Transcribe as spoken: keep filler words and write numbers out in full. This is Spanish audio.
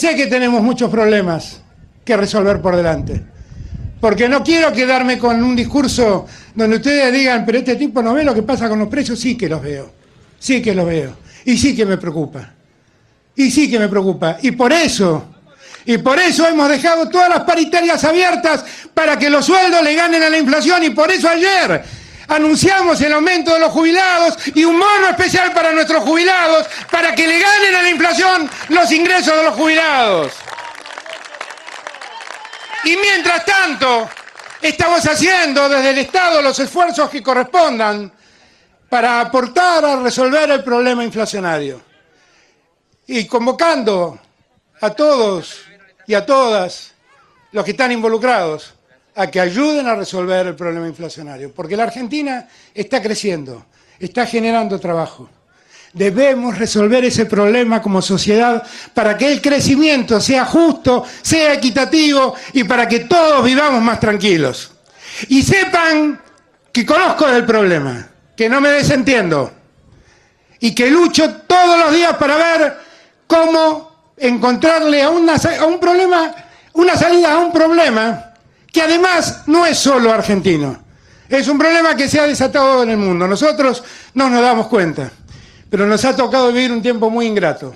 sé que tenemos muchos problemas que resolver por delante. Porque no quiero quedarme con un discurso donde ustedes digan, pero este tipo no ve lo que pasa con los precios. Sí que los veo, sí que los veo. Y sí que me preocupa. Y sí que me preocupa. Y por eso, y por eso hemos dejado todas las paritarias abiertas para que los sueldos le ganen a la inflación. Y por eso ayer anunciamos el aumento de los jubilados y un bono especial para nuestros jubilados para que le ganen a la inflación los ingresos de los jubilados. Y mientras tanto, estamos haciendo desde el Estado los esfuerzos que correspondan para aportar a resolver el problema inflacionario. Y convocando a todos y a todas los que están involucrados a que ayuden a resolver el problema inflacionario. Porque la Argentina está creciendo, está generando trabajo. Debemos resolver ese problema como sociedad para que el crecimiento sea justo, sea equitativo y para que todos vivamos más tranquilos. Y sepan que conozco del problema, que no me desentiendo y que lucho todos los días para ver cómo encontrarle a, una, a un problema, una salida a un problema que además no es solo argentino. Es un problema que se ha desatado en el mundo. Nosotros no nos damos cuenta. Pero nos ha tocado vivir un tiempo muy ingrato.